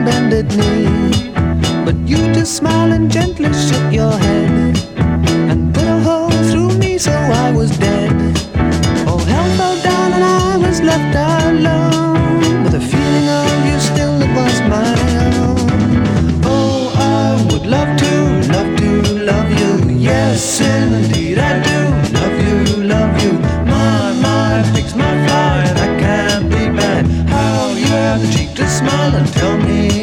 bended knee, but you just smiled and gently shook your head and put a hole through me, so I was dead. Oh, hell fell down and I was left out.